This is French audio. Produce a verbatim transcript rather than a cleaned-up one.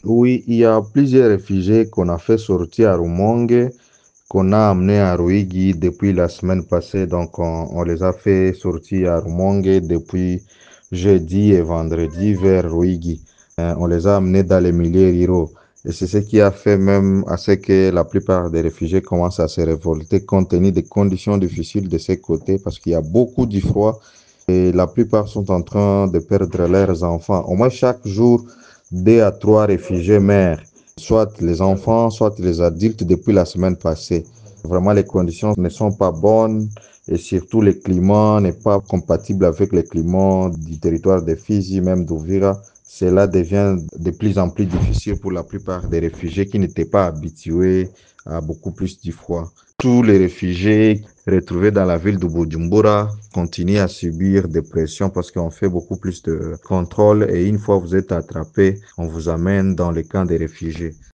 Oui, il y a plusieurs réfugiés qu'on a fait sortir à Rumongue, qu'on a amenés à Ruigi depuis la semaine passée. Donc, on, on les a fait sortir à Rumongue depuis jeudi et vendredi vers Ruigi. Euh, on les a amenés dans les milieux ruraux. Et c'est ce qui a fait même à ce que la plupart des réfugiés commencent à se révolter compte tenu des conditions difficiles de ces côtés parce qu'il y a beaucoup de froid et la plupart sont en train de perdre leurs enfants. Au moins chaque jour, deux à trois réfugiés meurent, soit les enfants, soit les adultes depuis la semaine passée. Vraiment, les conditions ne sont pas bonnes et surtout le climat n'est pas compatible avec le climat du territoire de Fizi, même d'Ouvira. Cela devient de plus en plus difficile pour la plupart des réfugiés qui n'étaient pas habitués à beaucoup plus du froid. Tous les réfugiés retrouvés dans la ville de Bujumbura continuent à subir des pressions parce qu'on fait beaucoup plus de contrôles et une fois vous êtes attrapé, on vous amène dans les camps des réfugiés.